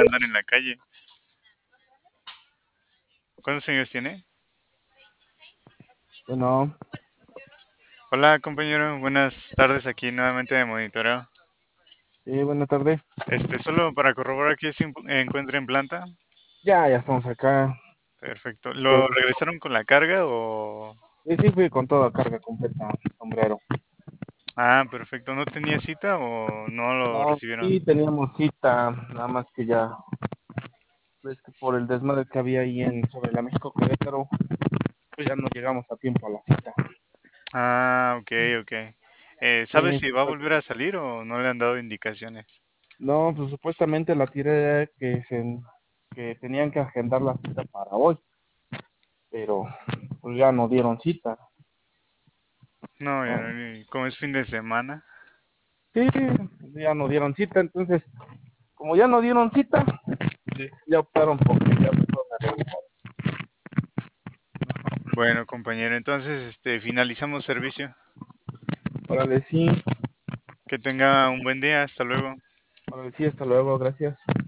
andar en la calle. ¿Cuántos años tiene? Bueno, Hola, compañero. Buenas tardes aquí nuevamente de monitoreo. sí, buena tarde. Solo para corroborar que se encuentra en planta. Ya estamos acá. Perfecto. Yo, ¿Lo regresaron con la carga o...? sí, fui con toda carga completa, sombrero. Ah, perfecto. ¿No tenía cita o no lo No, recibieron? sí teníamos cita, nada más que ya, ves que por el desmadre que había ahí sobre la México Querétaro, pues ya no llegamos a tiempo a la cita. Ah, ok, ok. ¿Sabe Sí, si va a volver a salir o no le han dado indicaciones? no, pues supuestamente la tiré que tenían que agendar la cita para hoy, pero pues ya no dieron cita. No, ya ¿No? no, como es fin de semana. Sí, ya no dieron cita, entonces, como ya no dieron cita, ya optaron por que ya mejor me regresaron. Bueno, compañero, entonces finalizamos servicio. Órale, sí, Que tenga un buen día. Hasta luego. órale, sí, hasta luego, gracias.